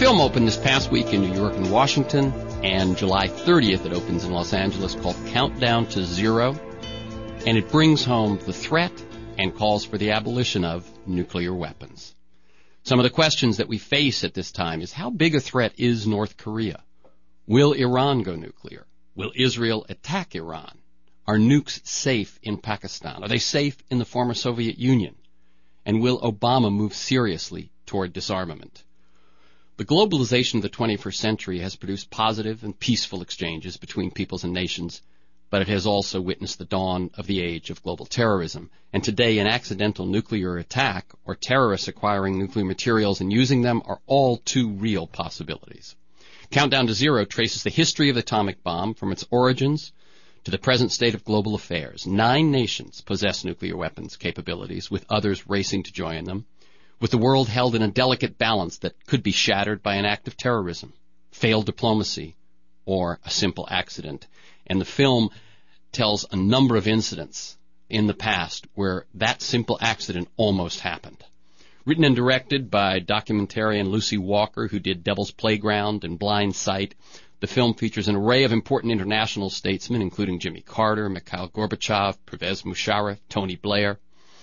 film opened this past week in New York and Washington, and July 30th it opens in Los Angeles, called Countdown to Zero, and it brings home the threat and calls for the abolition of nuclear weapons. Some of the questions that we face at this time is, how big a threat is North Korea? Will Iran go nuclear? Will Israel attack Iran? Are nukes safe in Pakistan? Are they safe in the former Soviet Union? And will Obama move seriously toward disarmament? The globalization of the 21st century has produced positive and peaceful exchanges between peoples and nations, but it has also witnessed the dawn of the age of global terrorism. And today, an accidental nuclear attack or terrorists acquiring nuclear materials and using them are all too real possibilities. Countdown to Zero traces the history of the atomic bomb from its origins to the present state of global affairs. 9 nations possess nuclear weapons capabilities, with others racing to join them, with the world held in a delicate balance that could be shattered by an act of terrorism, failed diplomacy, or a simple accident. And the film tells a number of incidents in the past where that simple accident almost happened. Written and directed by documentarian Lucy Walker, who did Devil's Playground and Blind Sight, the film features an array of important international statesmen, including Jimmy Carter, Mikhail Gorbachev, Pervez Musharraf, Tony Blair.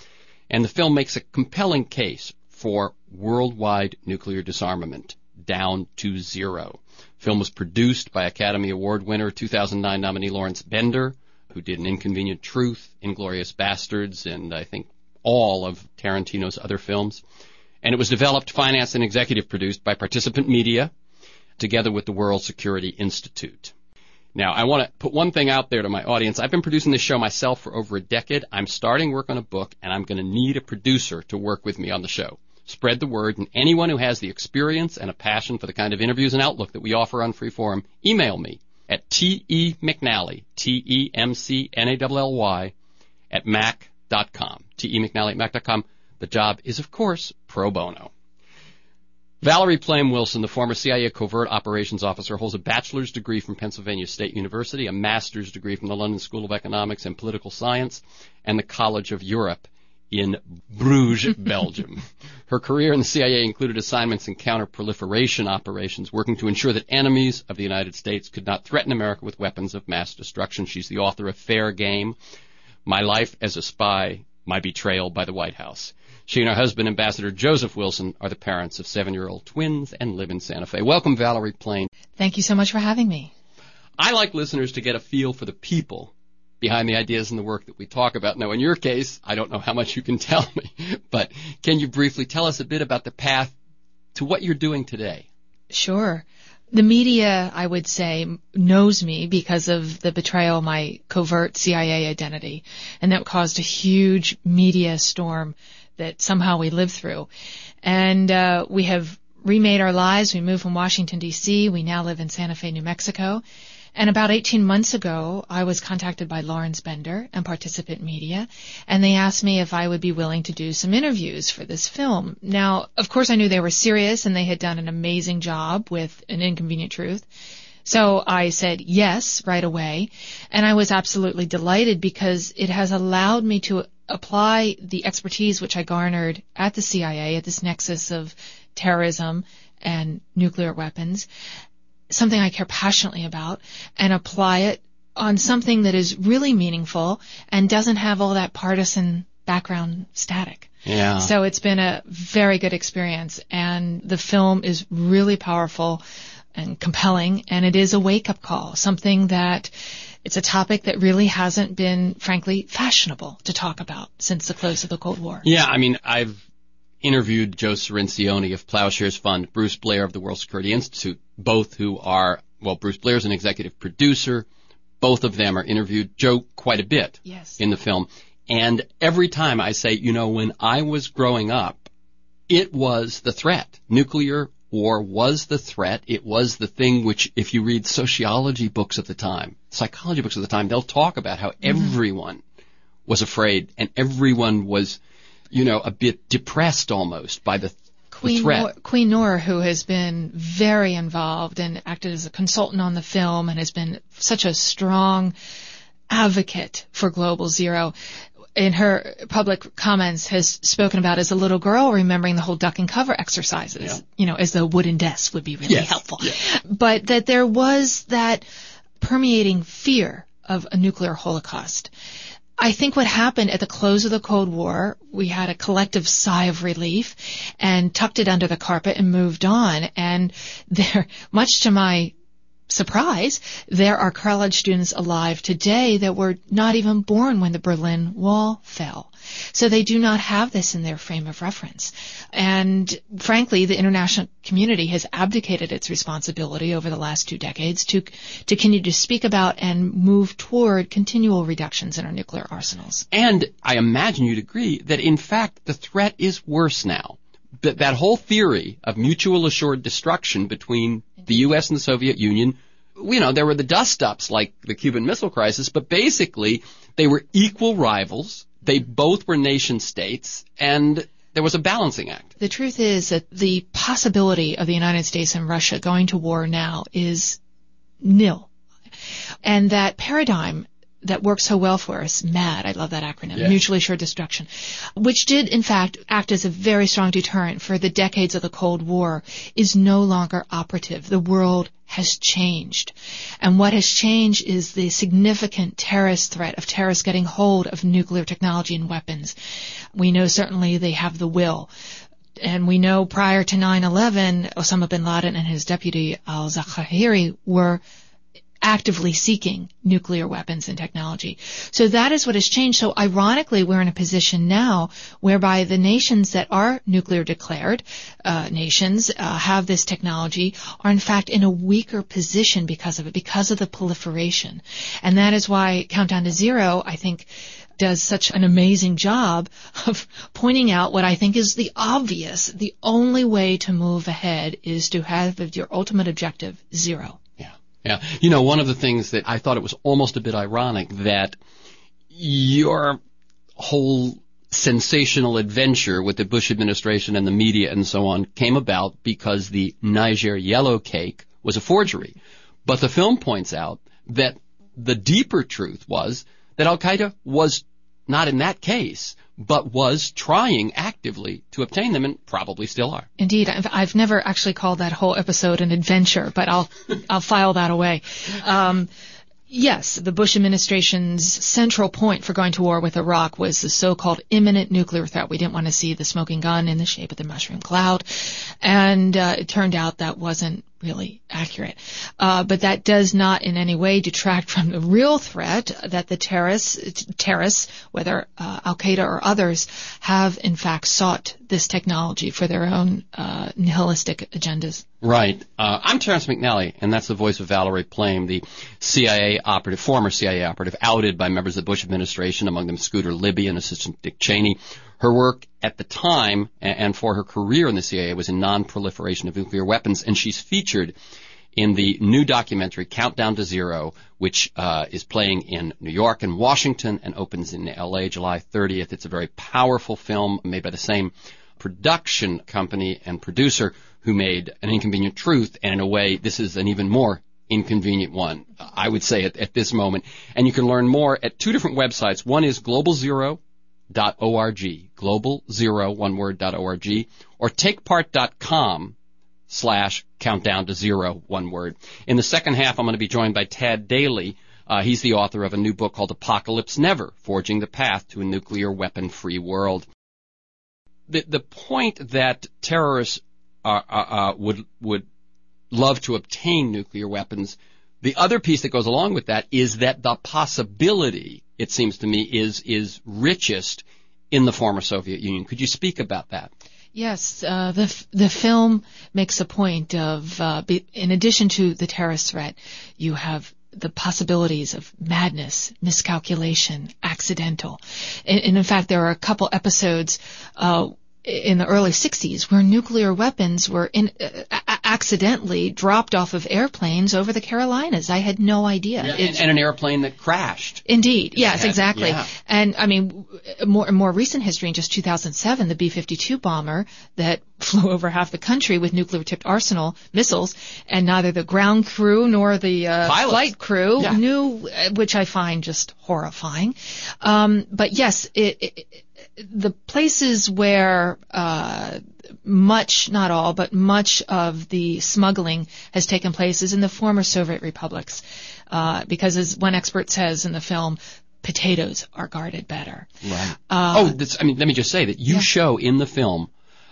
And the film makes a compelling case for worldwide nuclear disarmament down to zero. The film was produced by Academy Award winner 2009 nominee Lawrence Bender, who did An Inconvenient Truth, Inglourious Bastards, and I think all of Tarantino's other films. And it was developed, financed, and executive produced by Participant Media, together with the World Security Institute. Now, I want to put one thing out there to my audience. I've been producing this show myself for over a decade. I'm starting work on a book, and I'm going to need a producer to work with me on the show. Spread the word, and anyone who has the experience and a passion for the kind of interviews and outlook that we offer on Freeform, email me at TEMcNally, TEMCNALLY, at mac.com. TEMcNally at mac.com. The job is, of course, pro bono. Valerie Plame Wilson, the former CIA covert operations officer, holds a bachelor's degree from Pennsylvania State University, a master's degree from the London School of Economics and Political Science, and the College of Europe in Bruges, Belgium. Her career in the CIA included assignments in counter-proliferation operations, working to ensure that enemies of the United States could not threaten America with weapons of mass destruction. She's the author of Fair Game, My Life as a Spy, My Betrayal by the White House. She and her husband, Ambassador Joseph Wilson, are the parents of 7-year-old twins and live in Santa Fe. Welcome, Valerie Plame. Thank you so much for having me. I like listeners to get a feel for the people behind the ideas and the work that we talk about. Now, in your case, I don't know how much you can tell me, but can you briefly tell us a bit about the path to what you're doing today? Sure. The media, I would say, knows me because of the betrayal of my covert CIA identity, and that caused a huge media storm that somehow we lived through. And we have remade our lives. We moved from Washington, D.C. We now live in Santa Fe, New Mexico. And about 18 months ago, I was contacted by Lawrence Bender and Participant Media, and they asked me if I would be willing to do some interviews for this film. Now, of course, I knew they were serious, and they had done an amazing job with An Inconvenient Truth. So I said yes right away, and I was absolutely delighted because it has allowed me to apply the expertise which I garnered at the CIA, at this nexus of terrorism and nuclear weapons, something I care passionately about, and apply it on something that is really meaningful and doesn't have all that partisan background static. Yeah. So it's been a very good experience, and the film is really powerful and compelling, and it is a wake-up call, something that it's a topic that really hasn't been, frankly, fashionable to talk about since the close of the Cold War. Yeah, I mean, I've interviewed Joe Cirincione of Plowshares Fund, Bruce Blair of the World Security Institute, both who are, well, Bruce Blair's an executive producer. Both of them are interviewed, Joe, quite a bit in the film. And every time I say, you know, when I was growing up, it was the threat. Nuclear war was the threat. It was the thing which, if you read sociology books at the time, psychology books at the time, they'll talk about how everyone was afraid and everyone was, you know, a bit depressed almost by the threat. Queen Noor, who has been very involved and acted as a consultant on the film and has been such a strong advocate for Global Zero, in her public comments, has spoken about as a little girl remembering the whole duck and cover exercises, as though wooden desks would be really helpful. Yeah. But that there was that permeating fear of a nuclear holocaust. I think what happened at the close of the Cold War, we had a collective sigh of relief and tucked it under the carpet and moved on. And there, much to my surprise, there are college students alive today that were not even born when the Berlin Wall fell. So they do not have this in their frame of reference. And frankly, the international community has abdicated its responsibility over the last 2 decades to continue to speak about and move toward continual reductions in our nuclear arsenals. And I imagine you'd agree that, in fact, the threat is worse now. That whole theory of mutual assured destruction between the U.S. and the Soviet Union, there were the dust-ups like the Cuban Missile Crisis, but basically they were equal rivals. They both were nation states, and there was a balancing act. The truth is that the possibility of the United States and Russia going to war now is nil. And that paradigm that works so well for us, MAD, I love that acronym, Mutually Assured Destruction, which did, in fact, act as a very strong deterrent for the decades of the Cold War, is no longer operative. The world has changed. And what has changed is the significant terrorist threat of terrorists getting hold of nuclear technology and weapons. We know certainly they have the will. And we know prior to 9/11, Osama bin Laden and his deputy al-Zawahiri were actively seeking nuclear weapons and technology. So that is what has changed. So ironically, we're in a position now whereby the nations that are nuclear declared nations have this technology are in fact in a weaker position because of it, because of the proliferation. And that is why Countdown to Zero, I think, does such an amazing job of pointing out what I think is the obvious. The only way to move ahead is to have your ultimate objective zero. Yeah. One of the things that I thought it was almost a bit ironic that your whole sensational adventure with the Bush administration and the media and so on came about because the Niger yellow cake was a forgery. But the film points out that the deeper truth was that Al-Qaeda was not in that case, but was trying actively to obtain them and probably still are. Indeed. I've never actually called that whole episode an adventure, but I'll file that away. Yes, the Bush administration's central point for going to war with Iraq was the so-called imminent nuclear threat. We didn't want to see the smoking gun in the shape of the mushroom cloud. And it turned out that wasn't really accurate. But that does not in any way detract from the real threat that the terrorists, whether Al-Qaeda or others, have in fact sought this technology for their own nihilistic agendas. Right. I'm Terrence McNally, and that's the voice of Valerie Plame, the CIA operative, former CIA operative, outed by members of the Bush administration, among them Scooter Libby and Assistant Dick Cheney. Her work at the time and for her career in the CIA was in non-proliferation of nuclear weapons, and she's featured in the new documentary Countdown to Zero, which is playing in New York and Washington and opens in L.A. July 30th. It's a very powerful film made by the same production company and producer who made An Inconvenient Truth, and in a way, this is an even more inconvenient one, I would say, at this moment. And you can learn more at 2 different websites. One is globalzero.org, globalzero, one word, .org, or takepart.com/countdown to zero, one word. In the second half, I'm going to be joined by Tad Daly. He's the author of a new book called Apocalypse Never, Forging the Path to a Nuclear Weapon-Free World. The point that terrorists would love to obtain nuclear weapons, the other piece that goes along with that is that the possibility, it seems to me, is richest in the former Soviet Union. Could you speak about that? Yes, the film makes a point of, in addition to the terrorist threat, you have the possibilities of madness, miscalculation, accidental. And in fact, there are a couple episodes in the early 60s where nuclear weapons were accidentally dropped off of airplanes over the Carolinas. I had no idea. Yeah, and an airplane that crashed. Indeed. Yes, exactly. Yeah. And I mean, more recent history, in just 2007, the B-52 bomber that flew over half the country with nuclear-tipped Arsenal missiles, and neither the ground crew nor the flight crew knew, which I find just horrifying. But yes, the places where much, not all, but much of the smuggling has taken place is in the former Soviet republics, because as one expert says in the film, potatoes are guarded better. Right. Let me just say that you show in the film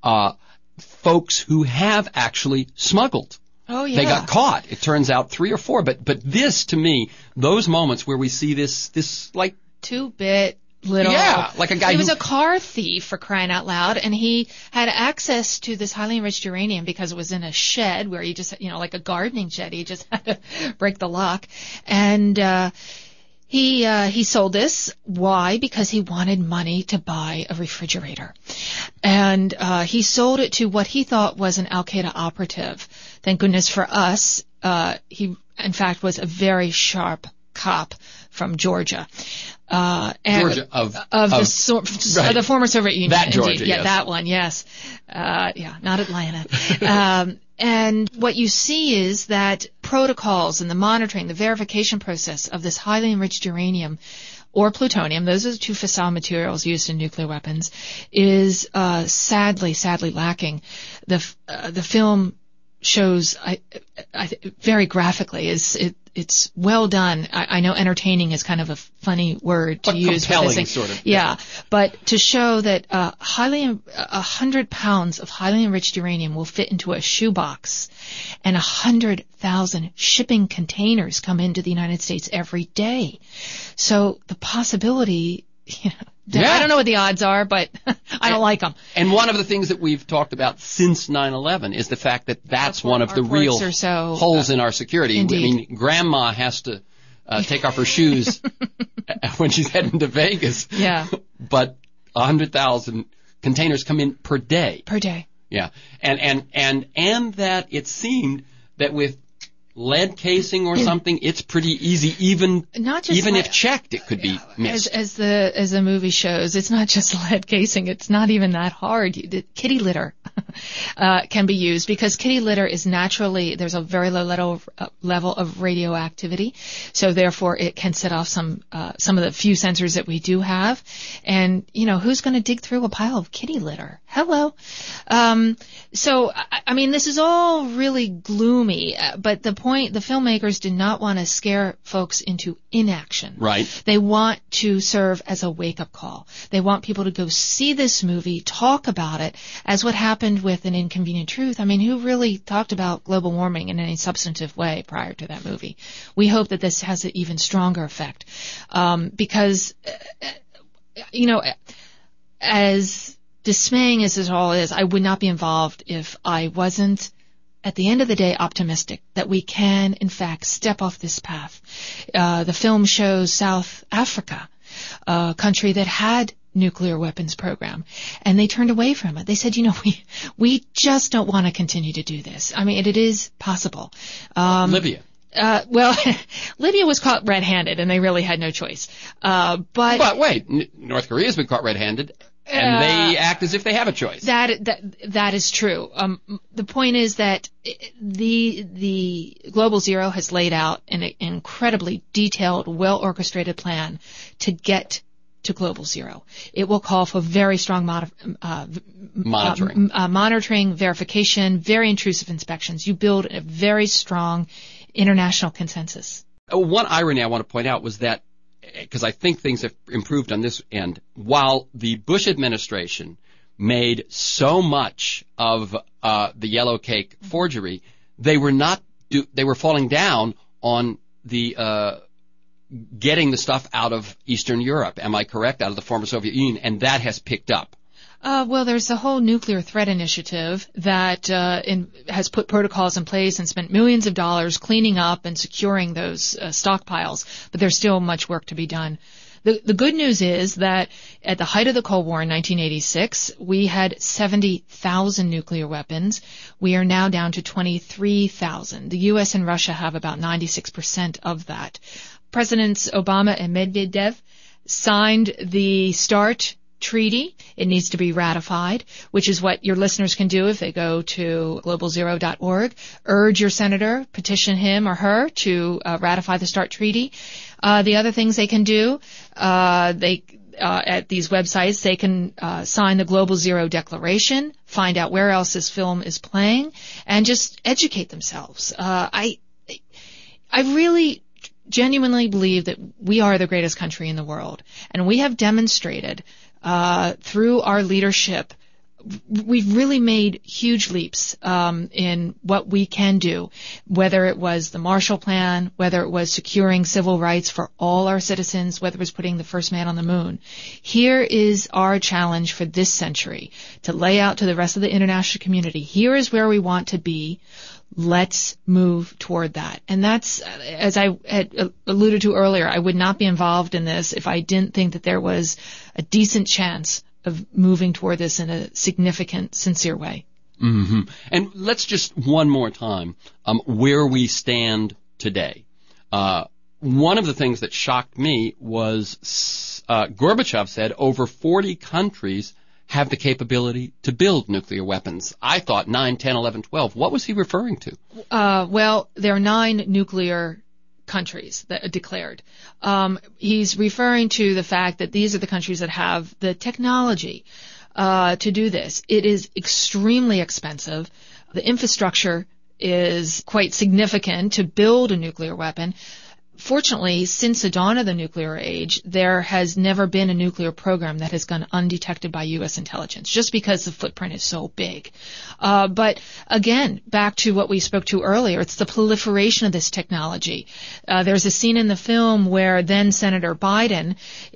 folks who have actually smuggled. Oh, yeah. They got caught. It turns out 3 or 4. But this, to me, those moments where we see this like 2-bit little. Yeah, like a guy He was a car thief, for crying out loud, and he had access to this highly enriched uranium because it was in a shed where he just, like a gardening shed. He just had to break the lock. And he sold this. Why? Because he wanted money to buy a refrigerator. And he sold it to what he thought was an Al-Qaeda operative. Thank goodness for us, he, in fact, was a very sharp cop from Georgia. Georgia of the former Soviet Union. That Georgia, indeed. yes. Yeah, that one, yes. Not Atlanta. And what you see is that protocols and the monitoring, the verification process of this highly enriched uranium or plutonium, those are the two fissile materials used in nuclear weapons, is sadly lacking. The film shows very graphically. It's well done. I know entertaining is kind of a funny word to use. Compelling, sort of. Yeah, but to show that 100 pounds of highly enriched uranium will fit into a shoebox, and 100,000 shipping containers come into the United States every day. So the possibility, I don't know what the odds are, but I don't like them. And one of the things that we've talked about since 9/11 is the fact that that's one of the real holes in our security. Indeed. I mean, Grandma has to take off her shoes when she's heading to Vegas. Yeah. But 100,000 containers come in per day. Per day. Yeah. And that it seemed that with lead casing or something, it's pretty easy, even if checked, it could be missed. As the movie shows, it's not just lead casing. It's not even that hard. Kitty litter can be used because kitty litter is naturally, there's a very low level of radioactivity, so therefore it can set off some of the few sensors that we do have. And who's going to dig through a pile of kitty litter? Hello. So I mean, this is all really gloomy, but the filmmakers did not want to scare folks into inaction. Right. They want to serve as a wake-up call. They want people to go see this movie, talk about it, as what happened with An Inconvenient Truth. I mean, who really talked about global warming in any substantive way prior to that movie? We hope that this has an even stronger effect. Because, as dismaying as this all is, I would not be involved if I wasn't, at the end of the day, optimistic that we can, in fact, step off this path. The film shows South Africa, a country that had nuclear weapons program, and they turned away from it. They said, we just don't want to continue to do this. I mean, it is possible. Libya. Libya was caught red-handed, and they really had no choice. But wait, North Korea's been caught red-handed. And they act as if they have a choice. That is true. The point is that the Global Zero has laid out an incredibly detailed, well-orchestrated plan to get to Global Zero. It will call for very strong monitoring, verification, very intrusive inspections. You build a very strong international consensus. One irony I want to point out was that, because I think things have improved on this end, while the Bush administration made so much of the yellow cake forgery, they were falling down on the getting the stuff out of Eastern Europe. Am I correct? Out of the former Soviet Union, and that has picked up. Well, there's a whole nuclear threat initiative that has put protocols in place and spent millions of dollars cleaning up and securing those stockpiles, but there's still much work to be done. The good news is that at the height of the Cold War in 1986, we had 70,000 nuclear weapons. We are now down to 23,000. The U.S. and Russia have about 96% of that. Presidents Obama and Medvedev signed the START treaty. It needs to be ratified, which is what your listeners can do if they go to globalzero.org. Urge your senator, petition him or her to ratify the START treaty. The other things they can do, at these websites, they can sign the Global Zero Declaration, find out where else this film is playing, and just educate themselves. I really genuinely believe that we are the greatest country in the world, and we have demonstrated through our leadership, we've really made huge leaps in what we can do, whether it was the Marshall Plan, whether it was securing civil rights for all our citizens, whether it was putting the first man on the moon. Here is our challenge for this century, to lay out to the rest of the international community, here is where we want to be. Let's move toward that. And that's, as I had alluded to earlier, I would not be involved in this if I didn't think that there was a decent chance of moving toward this in a significant, sincere way. Mm-hmm. And let's just one more time, where we stand today. One of the things that shocked me was Gorbachev said over 40 countries have the capability to build nuclear weapons. I thought 9, 10, 11, 12. What was he referring to? Well, there are 9 nuclear countries that are declared. He's referring to the fact that these are the countries that have the technology to do this. It is extremely expensive. The infrastructure is quite significant to build a nuclear weapon. Fortunately, since the dawn of the nuclear age, there has never been a nuclear program that has gone undetected by U.S. intelligence, just because the footprint is so big. But again, back to what we spoke to earlier, it's the proliferation of this technology. There's a scene in the film where then Senator Biden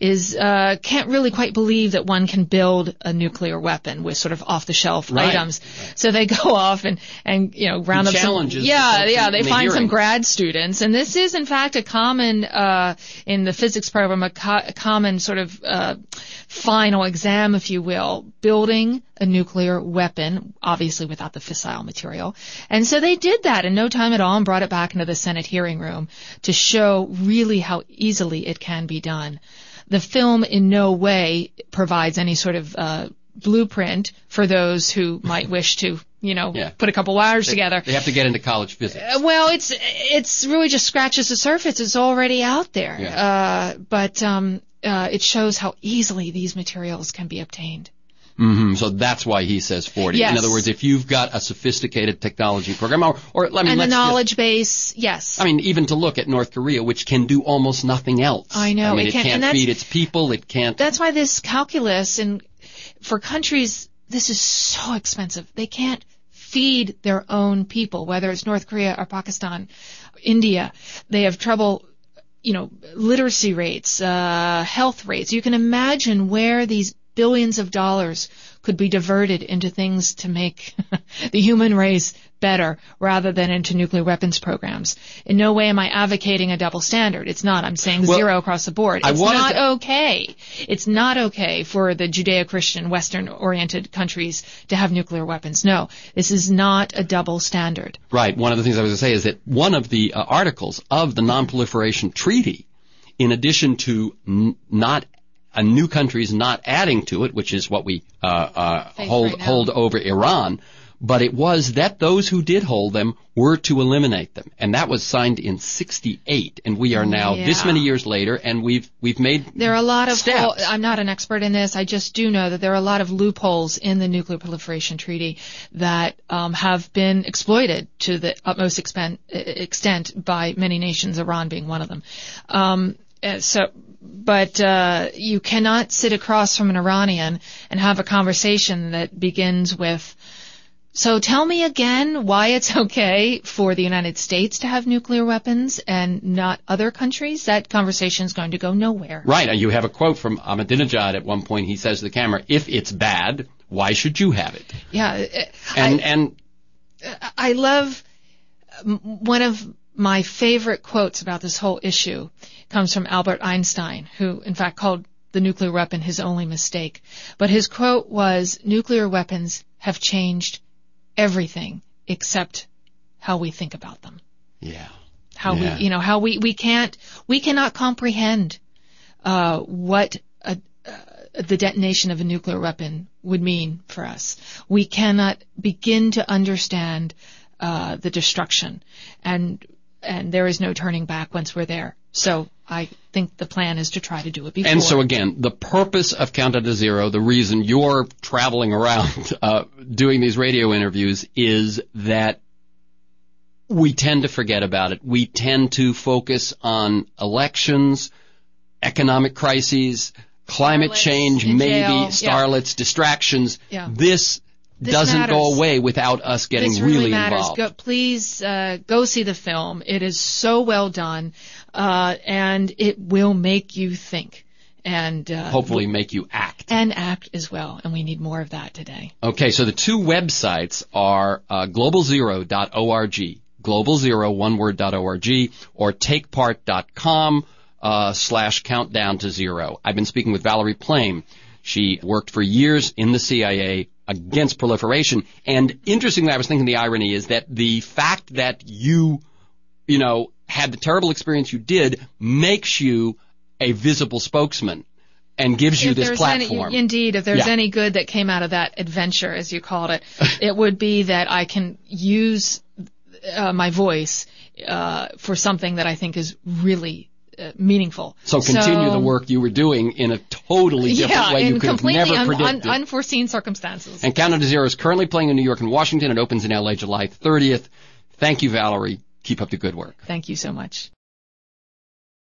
can't really quite believe that one can build a nuclear weapon with sort of off-the-shelf items. Right. So they go off and round up challenges. They find some grad students, and this is in fact a common in the physics program, a common sort of final exam, if you will, building a nuclear weapon, obviously without the fissile material. And so they did that in no time at all and brought it back into the Senate hearing room to show really how easily it can be done. The film in no way provides any sort of blueprint for those who might wish to put a couple wires together. They have to get into college physics. Well, it's really just scratches the surface. It's already out there. Yeah. But it shows how easily these materials can be obtained. Mm-hmm. So that's why he says 40. Yes. In other words, if you've got a sophisticated technology program, and the knowledge base, yes. I mean, even to look at North Korea, which can do almost nothing else. I know. I mean, it can't feed its people. It can't. That's why this calculus, and for countries, this is so expensive. They can't feed their own people, whether it's North Korea or Pakistan, India. They have trouble, literacy rates, health rates. You can imagine where these billions of dollars could be diverted into things to make the human race better rather than into nuclear weapons programs. In no way am I advocating a double standard. It's not. I'm saying zero across the board. It's not okay. It's not okay for the Judeo-Christian, Western-oriented countries to have nuclear weapons. No, this is not a double standard. Right. One of the things I was going to say is that one of the articles of the Non-Proliferation Treaty, in addition to new countries not adding to it, which is what we hold over Iran, but it was that those who did hold them were to eliminate them, and that was signed in 1968, and we are now this many years later, and we've made there are a lot of steps. I'm not an expert in this. I just do know that there are a lot of loopholes in the Nuclear Proliferation Treaty that have been exploited to the utmost extent by many nations, Iran being one of them. But you cannot sit across from an Iranian and have a conversation that begins with, so tell me again why it's okay for the United States to have nuclear weapons and not other countries. That conversation is going to go nowhere. Right. You have a quote from Ahmadinejad at one point. He says to the camera, if it's bad, why should you have it? Yeah. And I love one of my favorite quotes about this whole issue comes from Albert Einstein, who in fact called the nuclear weapon his only mistake. But his quote was, "Nuclear weapons have changed everything except how we think about them." Yeah. We cannot comprehend what the detonation of a nuclear weapon would mean for us. We cannot begin to understand the destruction, and there is no turning back once we're there. So I think the plan is to try to do it before. And so again, the purpose of Countdown to Zero, the reason you're traveling around doing these radio interviews, is that we tend to forget about it. We tend to focus on elections, economic crises, climate change, maybe starlets, distractions. Yeah. This doesn't matters. go away without us getting this really matters. involved. Please go see the film. It is so well done, and it will make you think. And hopefully make you act. And act as well, and we need more of that today. Okay, so the two websites are globalzero.org, globalzero, one word, .org, or takepart.com /countdown to zero. I've been speaking with Valerie Plame. She worked for years in the CIA against proliferation. And interestingly, I was thinking the irony is that the fact that you had the terrible experience you did makes you a visible spokesman and gives you this platform. If there's any good that came out of that adventure, as you called it, it would be that I can use my voice for something that I think is really meaningful. So continue the work you were doing in a totally different way you could have never predicted. Unforeseen circumstances. And Countdown to Zero is currently playing in New York and Washington. It opens in LA July 30th. Thank you, Valerie. Keep up the good work. Thank you so much.